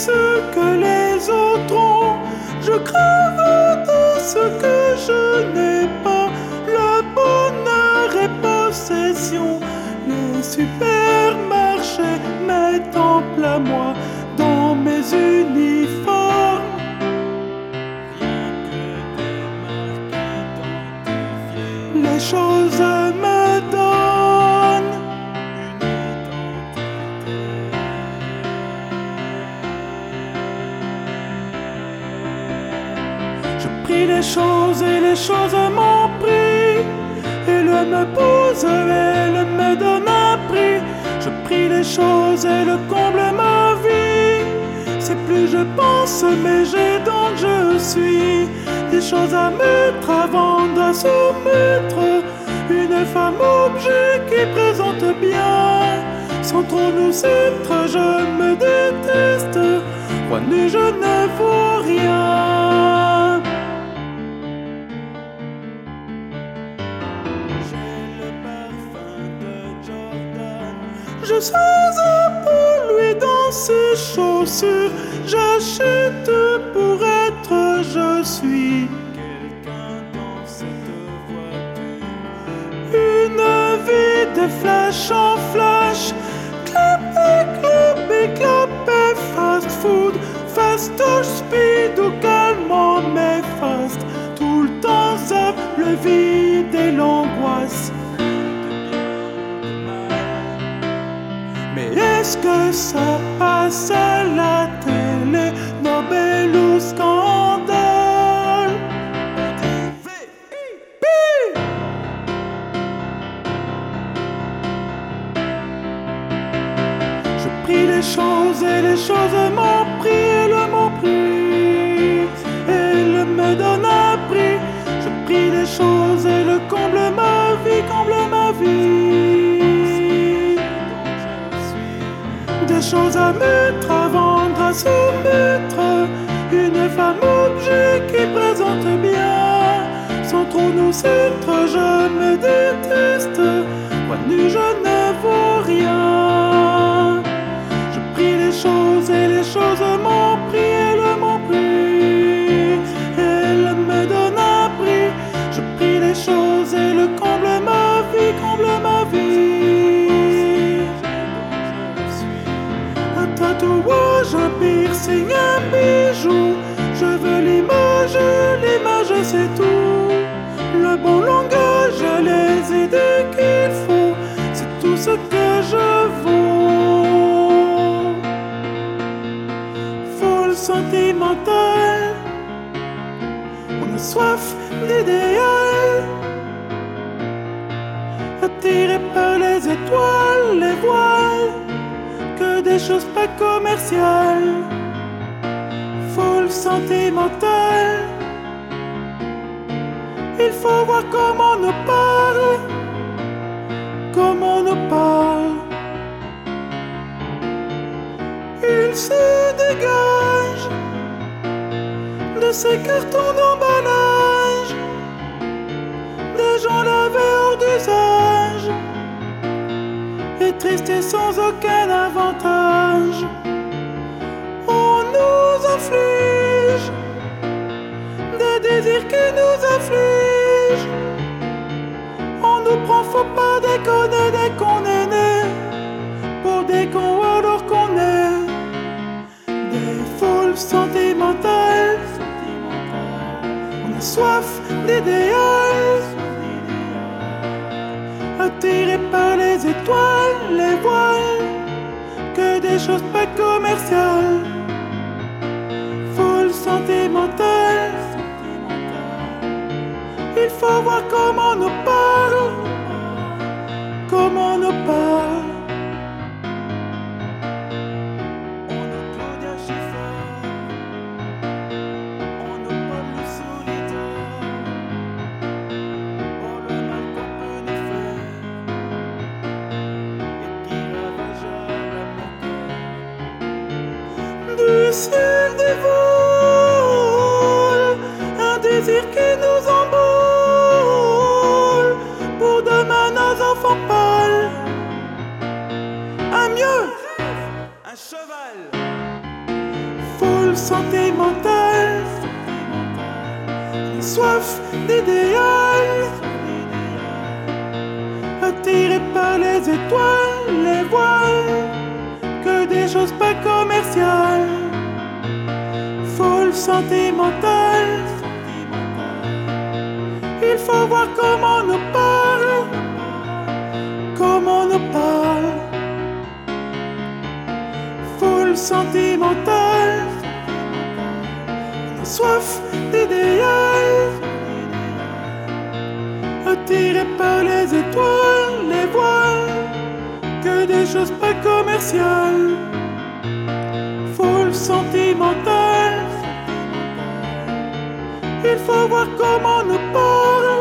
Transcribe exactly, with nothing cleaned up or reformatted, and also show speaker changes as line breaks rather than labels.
ce que les autres ont. Je crève de ce que je n'ai pas. Le bonheur et possession. Les supermarchés, mes temples à moi, dans mes uniformes. Rien que des marques identifiées. Les choses me donnent une identité. Je prie les choses et les choses m'ont pris. Elle me pose, elle me donne un prix. Je prie les choses, elle comble ma vie. C'est plus je pense, mais j'ai donc je suis. Des choses à mettre, à vendre, à soumettre. Une femme objet qui présente bien. Sans trop nous être, je me déteste. Roi nu, je ne vaux rien. Je suis un peu lui dans ses chaussures. J'achète pour être, je suis quelqu'un dans cette voiture. Une vie de flash en flash. Clap et clap et clap et fast food. Fast or speed ou calmement mais fast. Tout le temps zap, le vide et l'angoisse. Mais est-ce que ça passe à la télé, Nobel ou scandale? V I P Je prie les choses et les choses m'ont pris, elles m'ont pris. Elle me donne un prix. Je prie les choses et le comble ma vie, comble ma vie. Des choses à mettre, à vendre, à soumettre. Une femme objet qui présente bien. Sans trop nous être, je me déteste. Roi nu, je ne vaux rien. Je prie les choses et les choses m'ont pris, elles m'ont pris. Elle me donne un prix. Je prie les choses et le comble ma vie, comble ma vie. Tatouage, un piercing, un bijou. Je veux l'image, l'image c'est tout. Le bon langage, les idées qu'il faut. C'est tout ce que je vaux. Folle sentimentale. On a soif d'idéal. Attiré par les étoiles, les voiles. Que des choses pas commerciales, folle sentimentale. Il faut voir comment on nous parle, comment on nous parle. Il se dégage de ces cartons d'emballage, des gens lavés hors d'usage. Et triste et sans aucun avantage. On nous inflige des désirs qui nous affligent. On nous prend, faut pas déconner dès qu'on est né. Pour des cons alors qu'on est des foules sentimentales. On a soif d'idéal. Attiré par les étoiles, les voiles, que des choses pas commerciales. Folle sentimentale. Il faut voir comment on nous parle, comment on nous parle. On nous Claudia Schiffer, on nous Paul le solitaire. Oh le mal qu'on peut nous faire. Du ciel dévole un désir qui nous emballe. Pour demain nos enfants pâles. Un mieux, un cheval. soif d'idéal, attiré par les étoiles, les voiles, que des choses pas commerciales, folle sentimentale. Il faut voir comment on nous parle, comment on nous parle, folle sentimentale, soif d'idéal, attiré par les étoiles, les voiles, que des choses pas commerciales, folle sentimentale. Il faut voir comment on nous parle,